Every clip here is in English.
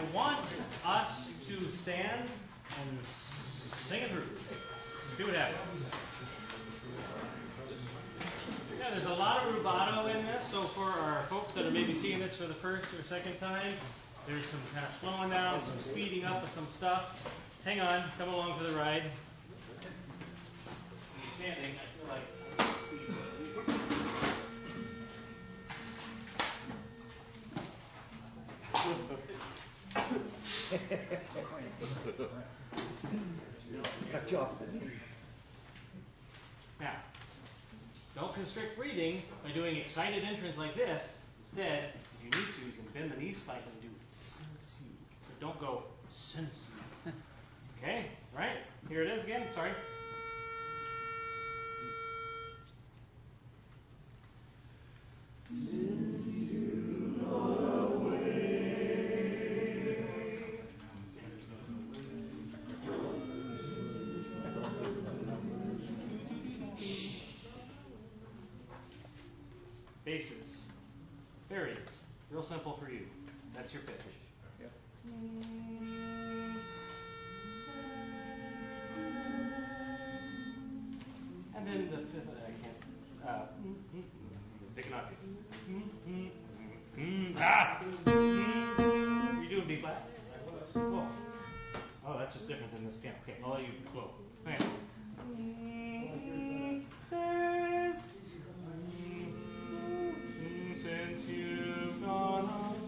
want us to stand and sing it through. See what happens. Yeah, there's a lot of rubato in this, so for our folks that are maybe seeing this for the first or second time, there's some kind of slowing down, some speeding up of some stuff. Hang on, come along for the ride. Standing, I feel like I can see. Cut you off the knees. Now, don't constrict breathing by doing excited entrance like this. Instead, if you need to, you can bend the knees slightly and do sensu. But don't go sensu. Okay, right? Here it is again. Sorry. Bases, varies, real simple for you. That's your pitch. Yep. And then the fifth, I can't. Pick an object. Are you doing B flat? Whoa. Oh, that's just different than this piano. Okay, I'll let you flow. Okay. Since you've gone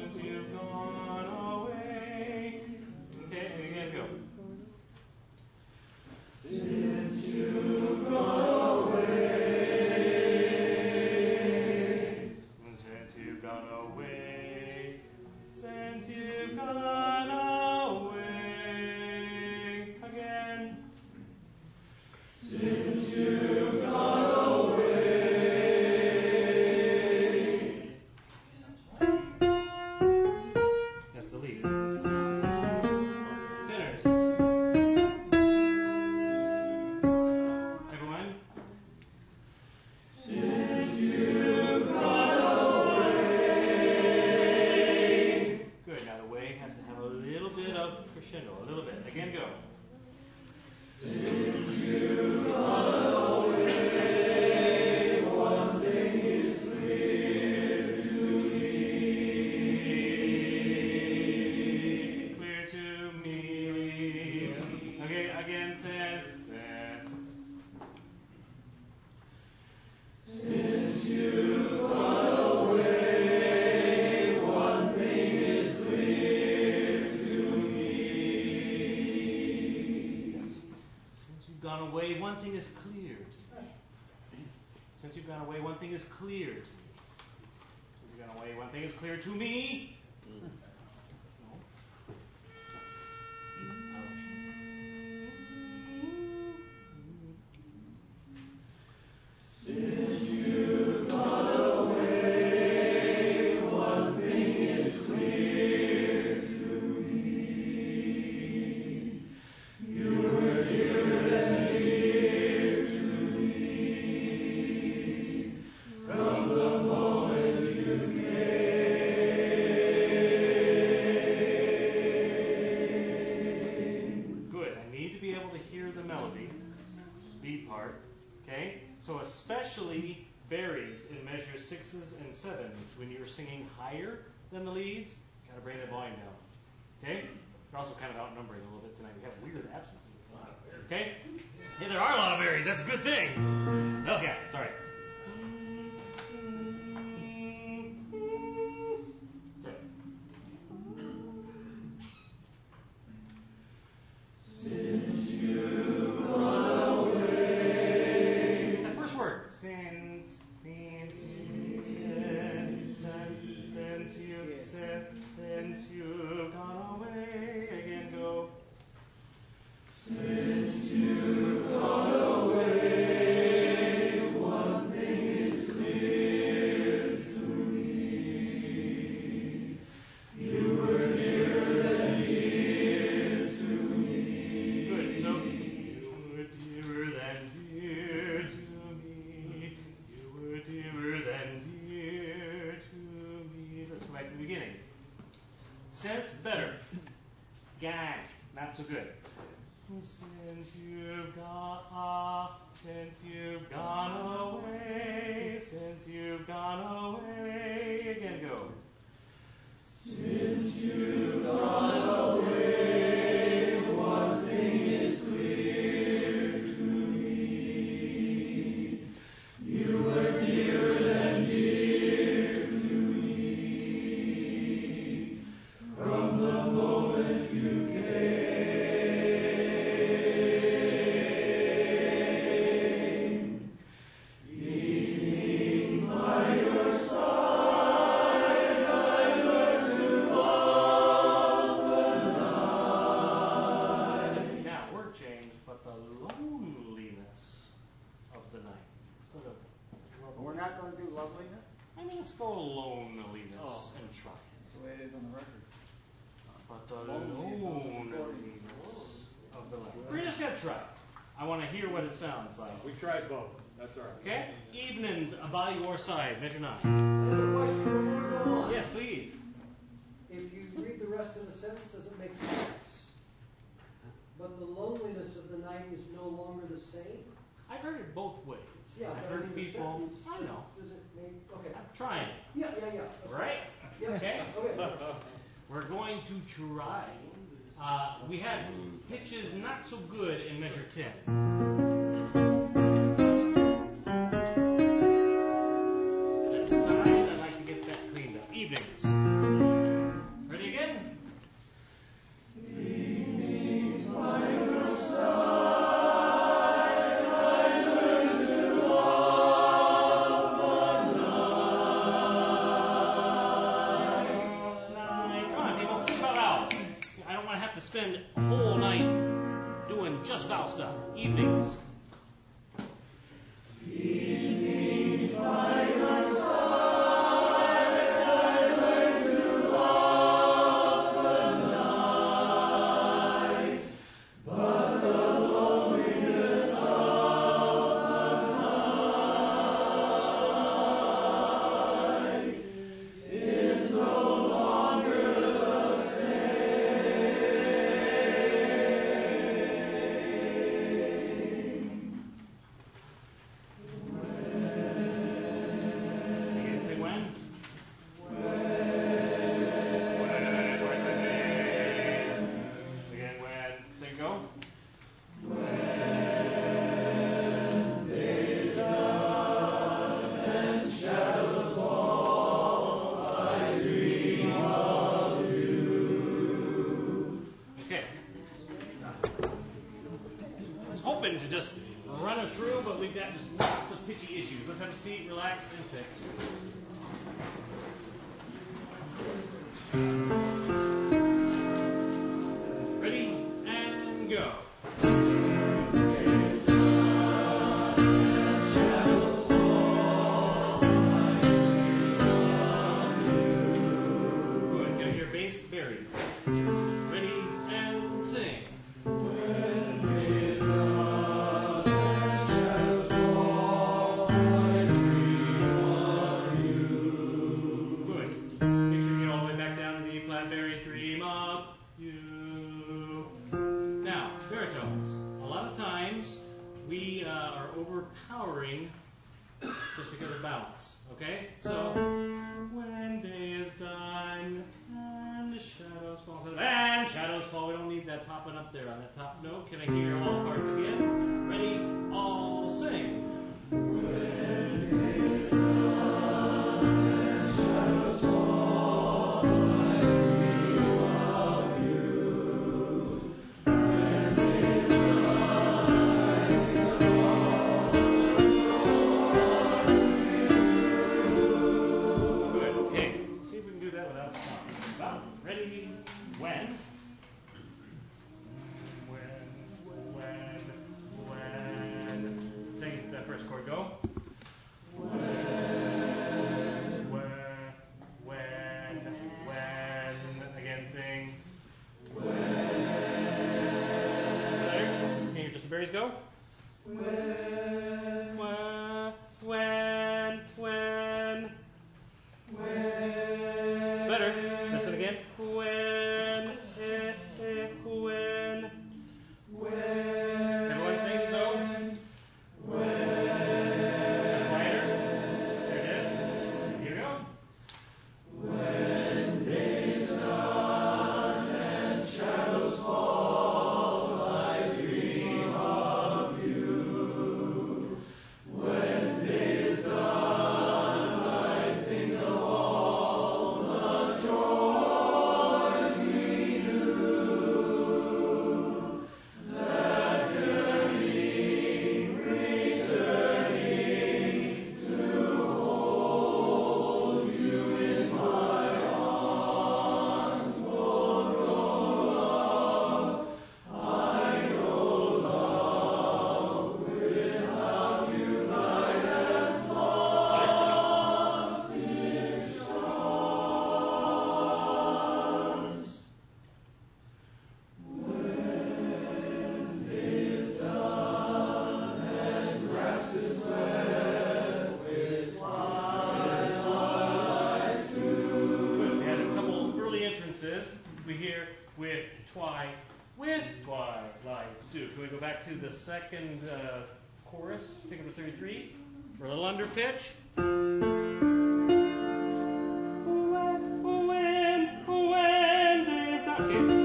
away. Okay, again, go. Since you've gone away. Since you've gone away. Since you've gone away. Again. Since you've gone away. That's the lead. Tenors. Everyone. Since you've gone away. Good. Now the way has to have a little bit of crescendo. A little bit. Again, go. Since you've gone away, one thing is clear to me. Clear to me. Okay, again, since. Since you've gone away, one thing is clear to me. Yes. Since you've gone away, one thing is clear to me. Since you've gone away, one thing is clear to me. Since you've gone away, one thing is clear to me. No. Since you've gone away, one thing is clear to me. You were dearer than dear to me. From the moment you came. Good. I need to be able to hear the melody, beat part. Okay? So especially varies in measure sixes and sevens when you're singing higher than the leads. Got to bring the volume down. Okay? We're also kind of outnumbering a little bit tonight. We have weird absences tonight. Okay? Yeah, there are a lot of varies. That's a good thing. Okay, sorry. Okay. Since you've gone away. That first word. Since you've gone away. Again, go. Since you've gone away, sense? Better. Gang. Not so good. Since you've gone away, since you've gone away. Again, go. Since you've gone away, one thing is clear to me. You were nearer than dear to me. From the moment you came, evenings by your side, I learned to love the night. Now, word change, but the loneliness of the night. Sort of. We're not going to do loveliness? I mean, let's go loneliness and try it. That's the way it is on the record. But the loneliness of the night. We're just going to try it. I want to hear what it sounds like. We tried both. That's all right. Okay? Evenings by your side. Measure 9. I have a question before we go on. Yes, please. If you read the rest of the sentence, does it make sense? But the loneliness of the night is no longer the same? I've heard it both ways. Yeah, I've but heard I mean the people. sentence, I know. does it make, okay. I'm trying. Yeah. That's Right? Yeah. Okay. Okay. We're going to try. We had pitches not so good in measure 10. That sign, I'd like to get that cleaned up. Evenings. Ready again? Evenings by your side, I learned to love the night. Come on, people, think about vowels. I don't want to have to spend a whole night doing just vowel stuff. Evenings. Evenings by your side, I learned to love the night, but the loneliness of the night is no longer the same. Again, say when. Again, when. Say go. Okay. I was hoping to just run it through, but we've got just lots of pitchy issues. Let's have a seat, relax, and fix. Ready? And go. Good. Get your bass buried. Ready? And sing. Good. Make sure you get all the way back down to the flat berries. Dream of you. Now, baritones. A lot of times we are overpowering just because of balance. Okay? So, when day is done and the shadows fall, and shadows fall. We don't need that popping up there on the top note. Can I hear all parts again? Ready? All sing. Good. Okay. See if we can do that without stopping. Well, ready? When? When. Sing that first chord. Go. When. Again, sing. Better? Can you hear just the berries go? When. It's better. Listen again. When. sixes, we hear with twilights too. Can we go back to the second chorus? Pick up the 33. We're a little under pitch. When days not okay.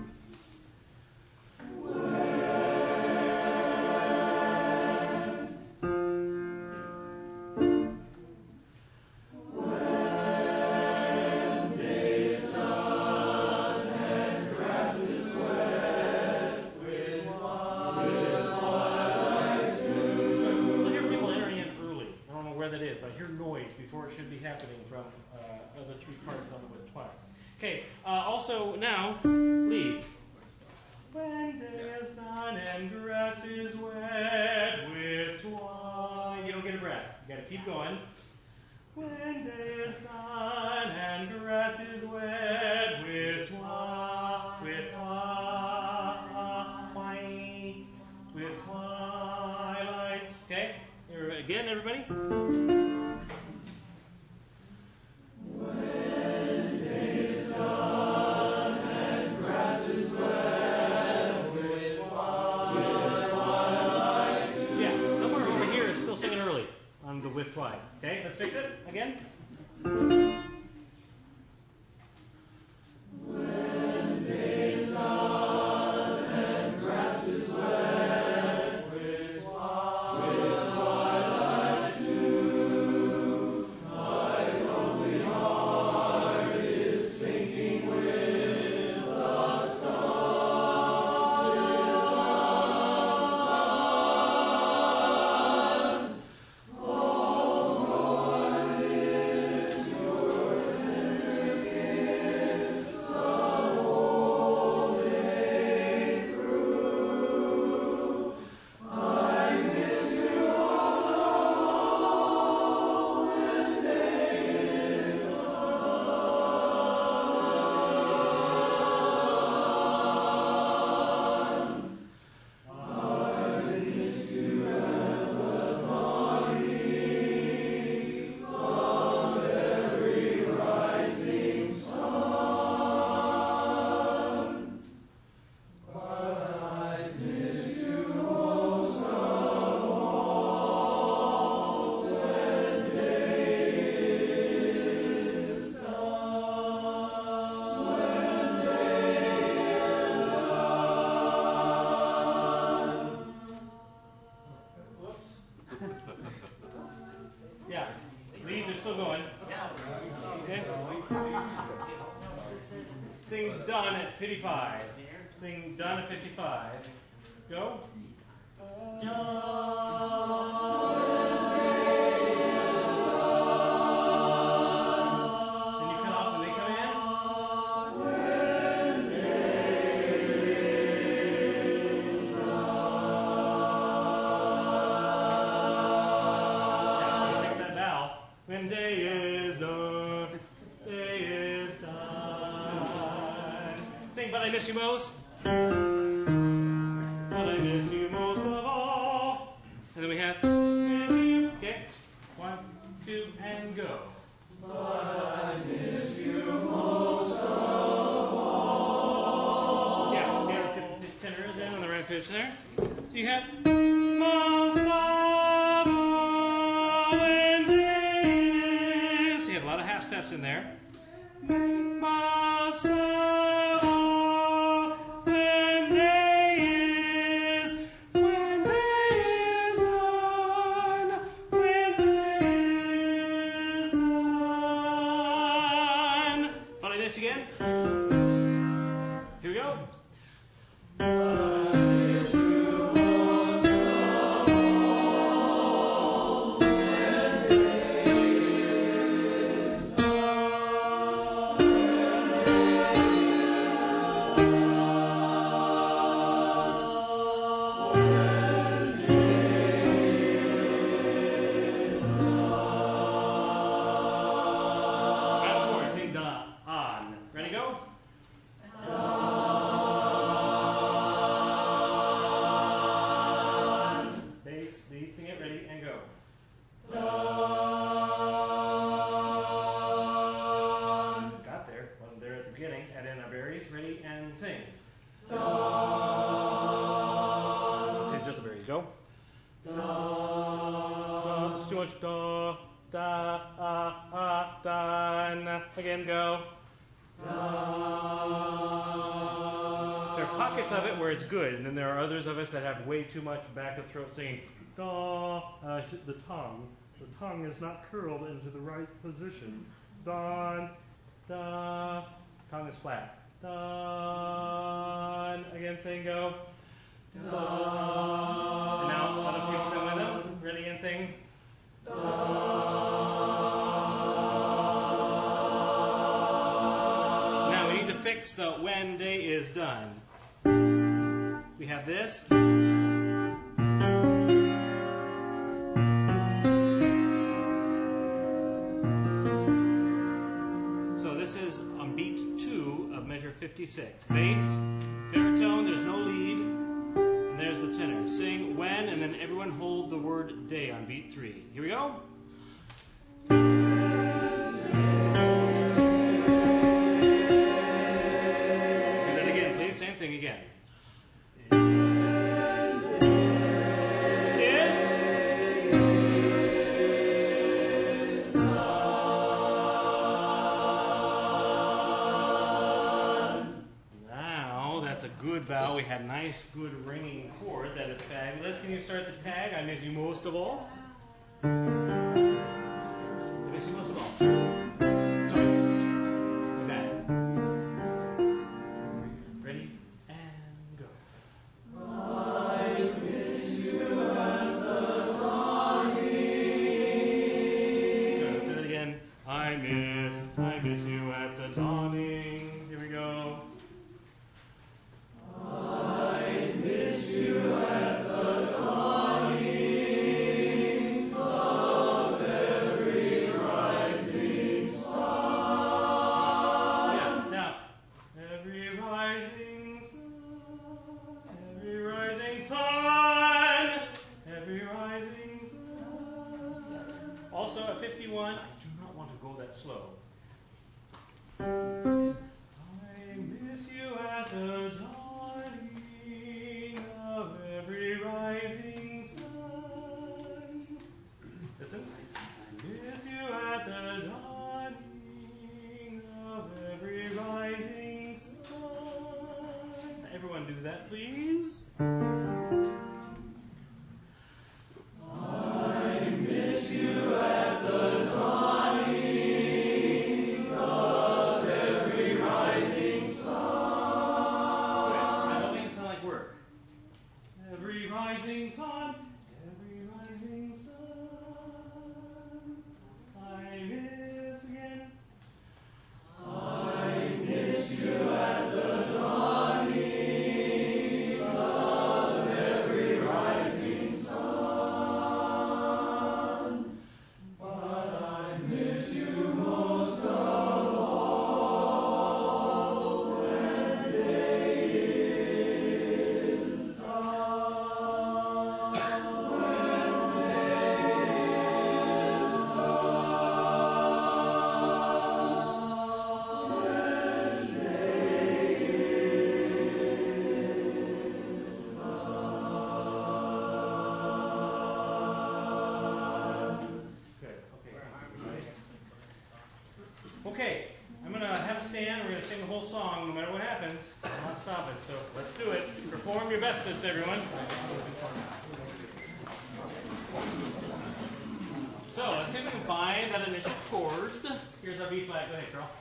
Before it should be happening from other three parts on the with twilight. Okay, also now, leads. When day is done and grass is wet with twilight. You don't get a breath. You got to keep going. When day is done and grass is wet with twilight. Okay, again, everybody. With twilight. Okay, let's fix it again. When day is done and grass is wet with twilight too, my lonely heart is sinking with the sun. Yeah, leads are still going. Okay. Sing done at 55. Sing done at 55. Go. Then you cut off and they come in. When day is done, day is done. Sing, but I miss you most. But I miss you most of all. And then we have, miss you. Okay, 1, 2, and go. But I miss you most of all. Yeah, okay, let's get these tenors in on the right pitch there. So you have most of all. Steps in there. Most of all, when day is done, when day is done. Follow this again. Here we go. berries. Ready and sing. Da. Let's see just the berries. Go. Da. It's too much. Da. Da. Da. Again, go. There are pockets of it where it's good, and then there are others of us that have way too much back of throat singing. Da. The tongue is not curled into the right position. Don. Da. Tongue is flat. Don. Again, sing, go. Don. And now, other people come with them. Ready and sing. Now we need to fix the when day is done. We have this. So this is on beat 2 of measure 56. Bass, baritone, there's no lead, and there's the tenor. Sing when, and then everyone hold the word day on beat 3. Here we go. Same thing again. Now that's a good bow. We had a nice, good ringing chord. That is fabulous. Can you start the tag? I miss you most of all. I miss you most of all. Sorry. Okay. Ready? And go. I miss you at the dawning. Good. Say that again. I miss you at the dawning. Here we go. I miss you at the dawning of every rising sun. Yeah. Now, every rising sun, every rising sun, every rising sun. Also at 51, I do not want to go that slow. I miss you at the dawning of every rising sun. Listen. I miss you at the dawning of every rising sun. Everyone do that, please. I miss you at the dawning of every rising sun. Wait, now don't make it sound like work. Every rising sun, every rising sun. I miss again. I miss you at the dawning of every rising sun. But I miss you most of all when day is done. When day is done. When day is done. Good. Okay, I'm going to have a stand. We're going to sing the whole song no matter what happens. I'm not stopping, so let's do it. Perform your bestness, everyone. So let's see if we can find that initial chord. Here's our B flat. Go ahead, Carl.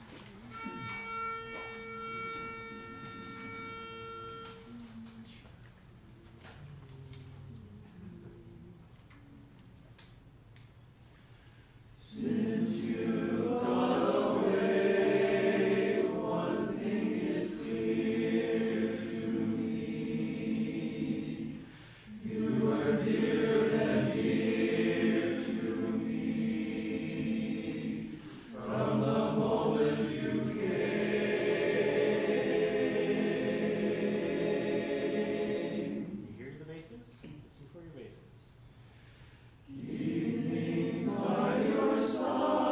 Here's the basses. Listen for your basses. Keep me by your side.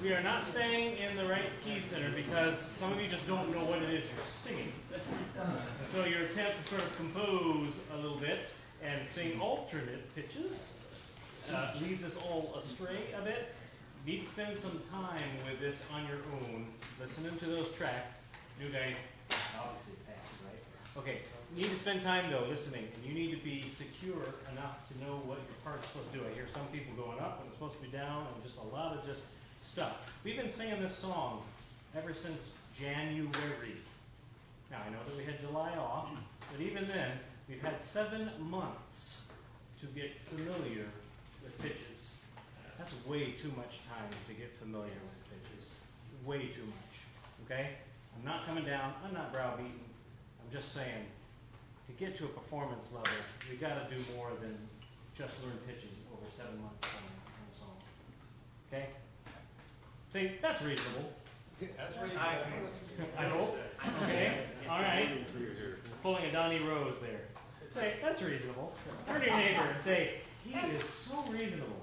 we are not staying in the right key center because some of you just don't know what it is you're singing. And so your attempt to sort of compose a little bit and sing alternate pitches leads us all astray a bit. You need to spend some time with this on your own, listening to those tracks. New guys, obviously passive, right? Okay, you need to spend time though listening, and you need to be secure enough to know what your part's supposed to do. I hear some people going up when it's supposed to be down, and just a lot of just stuff. We've been singing this song ever since January. Now I know that we had July off, but even then we've had 7 months to get familiar with pitches. That's way too much time to get familiar with pitches. Way too much. Okay? I'm not coming down. I'm not browbeating. I'm just saying, to get to a performance level, we've got to do more than just learn pitches over 7 months on a song. Okay? See, that's reasonable. That's reasonable. I hope. Okay? All right. Pulling a Donnie Rose there. Say, that's reasonable. Turn to your neighbor and say, he is so reasonable.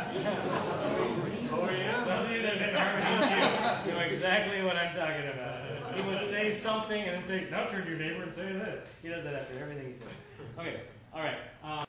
Oh, yeah? Those of you that have been harmony with you know exactly what I'm talking about. He would say something and then say, now turn to your neighbor and say this. He does that after everything he says. Okay, all right.